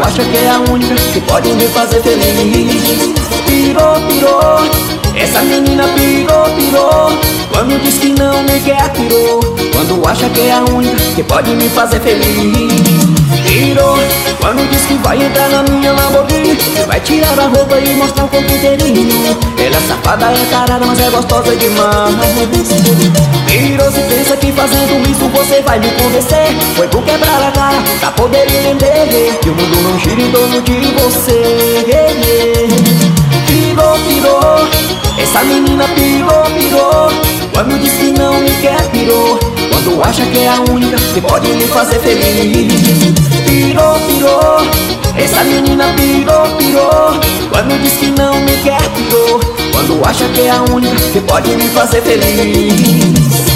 acha que é a única que pode me fazer feliz. Pirou, pirou, essa menina pirou, pirou. Quando diz que não me quer, pirou. Quando acha que é a única que pode me fazer feliz. Pirou, quando diz que vai entrar na minha Lamborghini, vai tirar a roupa e mostrar o corpo inteirinho. Ela é safada, é tarada, mas é gostosa demais. Pirou, se pensa que fazendo isso você vai me convencer. Foi por quebrar a cara, pra poder entender que o mundo não gira em torno de você. Pirou, pirou, essa menina pirou, pirou. Quando diz que não me quer, pirou. Quando acha que é a única que pode me fazer feliz. Pirou, pirou, essa menina pirou, pirou. Quando diz que não me quer, pirou. Quando acha que é a única que pode me fazer feliz.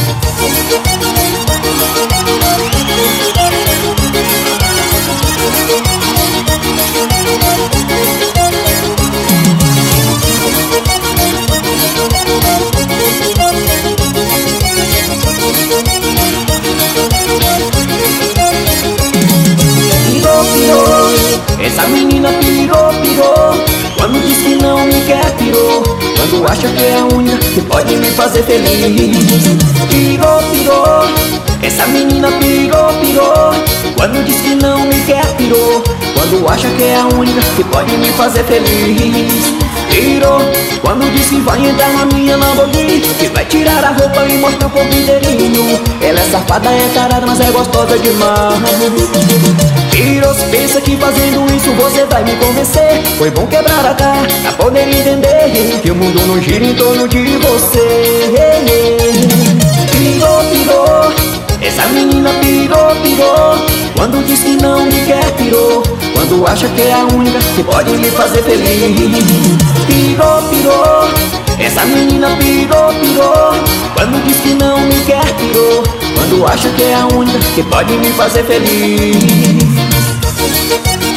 Essa menina pirou, pirou. Quando diz que não me quer, pirou. Quando acha que é a única que pode me fazer feliz. Pirou, pirou, essa menina pirou, pirou. Quando diz que não me quer, pirou. Quando acha que é a única que pode me fazer feliz. Pirou, quando diz que vai entrar na minha Lamborghini, que vai tirar a roupa e mostrar o corpo inteirinho. Ela é safada, é tarada, mas é gostosa demais. Pirou, se pensa que fazendo isso você vai me convencer. Foi bom quebrar a cara pra poder entender que o mundo não gira em torno de você. Pirou, pirou, essa menina pirou, pirou. Quando diz que não me quer, pirou. Quando acha que é a única que pode me fazer feliz. Pirou, pirou, essa menina pirou, pirou. Quando diz que não me quer, pirou. Quando acha que é a única que pode me fazer feliz.